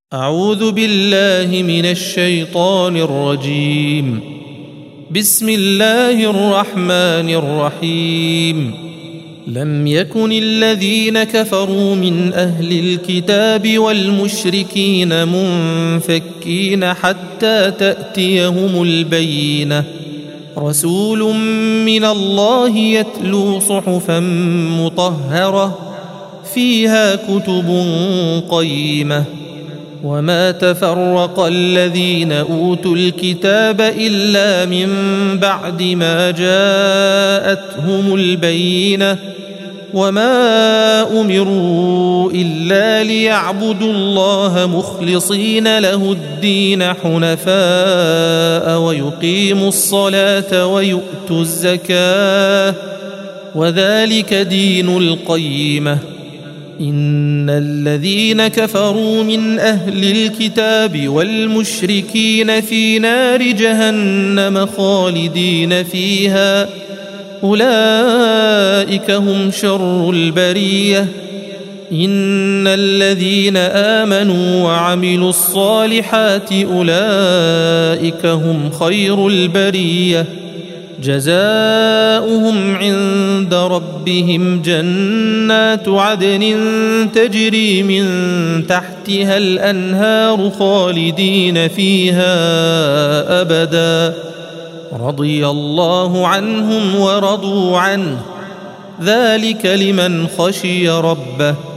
أعوذ بالله من الشيطان الرجيم. بسم الله الرحمن الرحيم. لم يكن الذين كفروا من أهل الكتاب والمشركين منفكين حتى تأتيهم البينة، رسول من الله يتلو صحفا مطهرة فيها كتب قيمة. وما تفرق الذين أوتوا الكتاب إلا من بعد ما جاءتهم البينة، وما أمروا إلا ليعبدوا الله مخلصين له الدين حنفاء ويقيموا الصلاة ويؤتوا الزكاة، وذلك دين القيمة. إن الذين كفروا من أهل الكتاب والمشركين في نار جهنم خالدين فيها، أولئك هم شر البرية. إن الذين آمنوا وعملوا الصالحات أولئك هم خير البرية، جزاؤهم عند ربهم جنات عدن تجري من تحتها الأنهار خالدين فيها أبدا، رضي الله عنهم ورضوا عنه، ذلك لمن خشي ربه.